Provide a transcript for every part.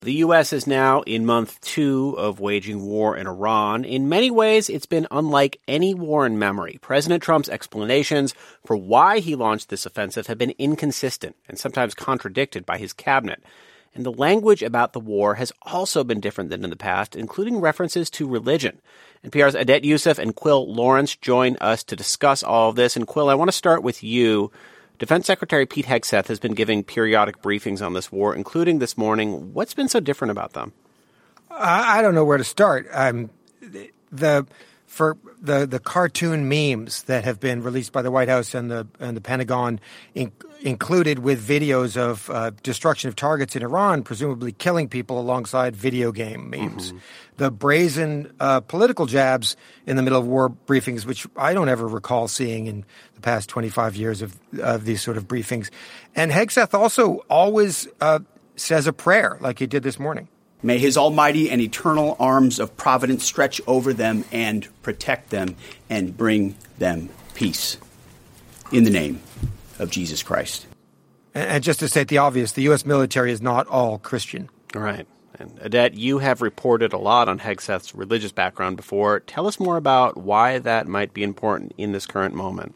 The U.S. is now in month 2 of waging war in Iran. In many ways, it's been unlike any war in memory. President Trump's explanations for why he launched this offensive have been inconsistent and sometimes contradicted by his cabinet. And the language about the war has also been different than in the past, including references to religion. NPR's Adet Yousef and Quil Lawrence join us to discuss all of this. And Quil, I want to start with you. Defense Secretary Pete Hegseth has been giving periodic briefings on this war, including this morning. What's been so different about them? I don't know where to start. The cartoon memes that have been released by the White House and the Pentagon, included with videos of destruction of targets in Iran, presumably killing people alongside video game memes. Mm-hmm. The brazen political jabs in the middle of war briefings, which I don't ever recall seeing in the past 25 years of these sort of briefings. And Hegseth also always says a prayer like he did this morning. May his almighty and eternal arms of providence stretch over them and protect them and bring them peace. In the name of Jesus Christ. And just to state the obvious, the U.S. military is not all Christian. Right. And Adet, you have reported a lot on Hegseth's religious background before. Tell us more about why that might be important in this current moment.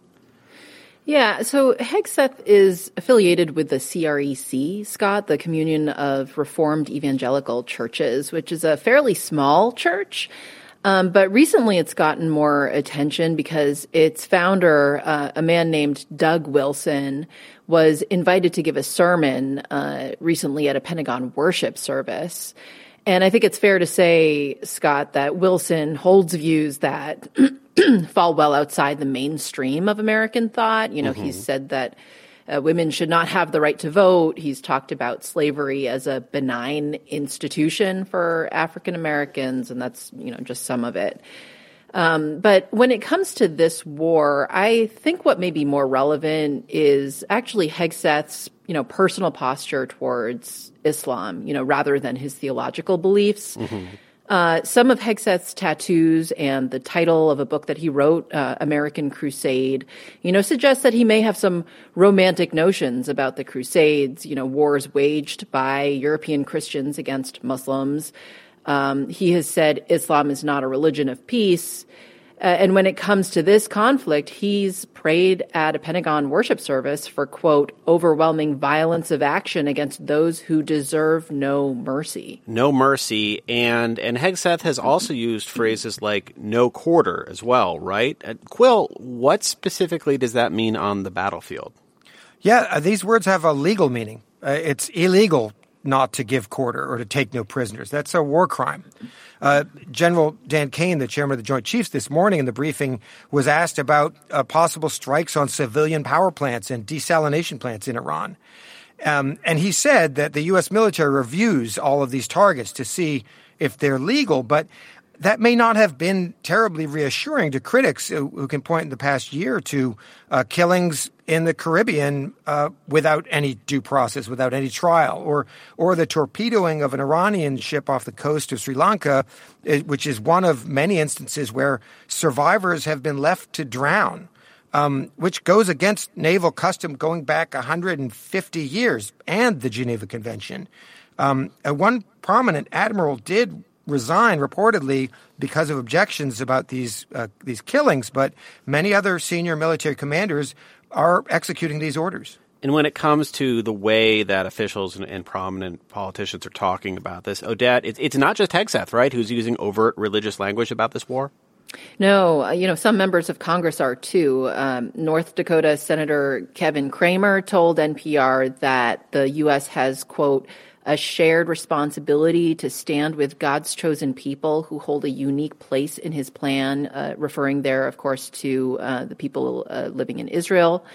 Yeah, so Hegseth is affiliated with the CREC, Scott, the Communion of Reformed Evangelical Churches, which is a fairly small church. But recently it's gotten more attention because its founder, a man named Doug Wilson, was invited to give a sermon recently at a Pentagon worship service. And I think it's fair to say, Scott, that Wilson holds views that fall well outside the mainstream of American thought. You know, He's said that women should not have the right to vote. He's talked about slavery as a benign institution for African Americans, and that's, just some of it. But when it comes to this war, I think what may be more relevant is actually Hegseth's, personal posture towards Islam, rather than his theological beliefs. Some of Hegseth's tattoos and the title of a book that he wrote, American Crusade, suggests that he may have some romantic notions about the Crusades, wars waged by European Christians against Muslims. He has said Islam is not a religion of peace. And when it comes to this conflict, he's prayed at a Pentagon worship service for, quote, overwhelming violence of action against those who deserve no mercy. No mercy. And Hegseth has also used phrases like no quarter as well, right? Quil, what specifically does that mean on the battlefield? Yeah, these words have a legal meaning. It's illegal not to give quarter or to take no prisoners. That's a war crime. General Dan Kane, the chairman of the Joint Chiefs, this morning in the briefing was asked about possible strikes on civilian power plants and desalination plants in Iran. And he said that the U.S. military reviews all of these targets to see if they're legal, but that may not have been terribly reassuring to critics who can point in the past year to killings in the Caribbean without any due process, without any trial, or the torpedoing of an Iranian ship off the coast of Sri Lanka, which is one of many instances where survivors have been left to drown, which goes against naval custom going back 150 years and the Geneva Convention. One prominent admiral did resign reportedly because of objections about these killings, but many other senior military commanders are executing these orders. And when it comes to the way that officials and prominent politicians are talking about this, Odette, it's not just Hegseth, right, who's using overt religious language about this war? No, some members of Congress are too. North Dakota Senator Kevin Cramer told NPR that the U.S. has, quote, a shared responsibility to stand with God's chosen people who hold a unique place in his plan, referring there, of course, to the people living in Israel.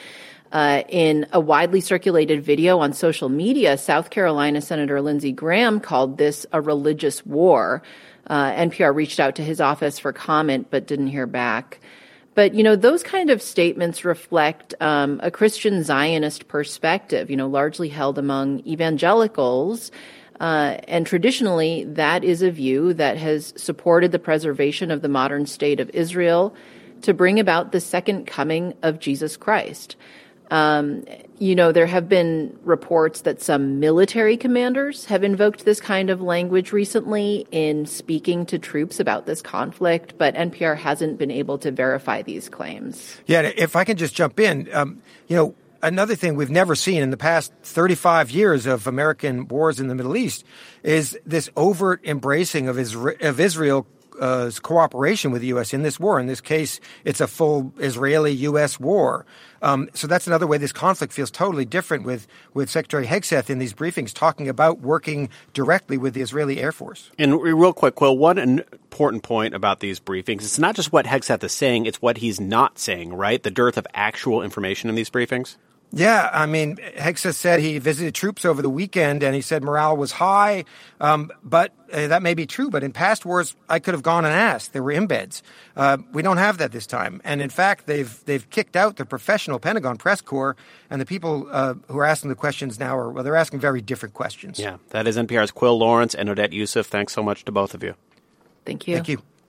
In a widely circulated video on social media, South Carolina Senator Lindsey Graham called this a religious war. NPR reached out to his office for comment, but didn't hear back. But, those kind of statements reflect a Christian Zionist perspective, largely held among evangelicals. And traditionally, that is a view that has supported the preservation of the modern state of Israel to bring about the second coming of Jesus Christ. There have been reports that some military commanders have invoked this kind of language recently in speaking to troops about this conflict, but NPR hasn't been able to verify these claims. Yeah, if I can just jump in, another thing we've never seen in the past 35 years of American wars in the Middle East is this overt embracing of Israel's cooperation with the U.S. in this war. In this case, it's a full Israeli-U.S. war. So that's another way this conflict feels totally different with Secretary Hegseth in these briefings talking about working directly with the Israeli Air Force. And real quick, Quill, one important point about these briefings, it's not just what Hegseth is saying, it's what he's not saying, right? The dearth of actual information in these briefings? Yeah, I mean, Hegseth said he visited troops over the weekend, and he said morale was high. But that may be true. But in past wars, I could have gone and asked. There were embeds. We don't have that this time. And in fact, they've kicked out the professional Pentagon press corps, and the people who are asking the questions now they're asking very different questions. Yeah, that is NPR's Quill Lawrence and Odette Yousef. Thanks so much to both of you. Thank you. Thank you.